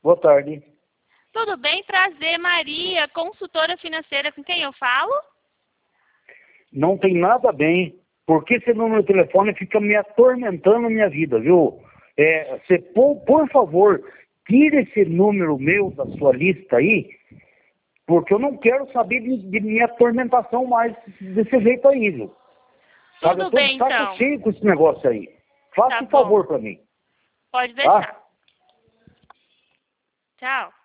Boa tarde. Tudo bem? Prazer, Maria, consultora financeira, com quem eu falo? Não tem nada bem, porque esse número de telefone fica me atormentando a minha vida, viu? Você, por favor, tire esse número meu da sua lista aí, porque eu não quero saber de minha atormentação mais desse jeito aí, viu? Sabe, Tudo bem, eu tô de saco então. cheio com esse negócio aí. Faça Tá um bom. favor pra mim. Pode deixar. Tá? Tchau.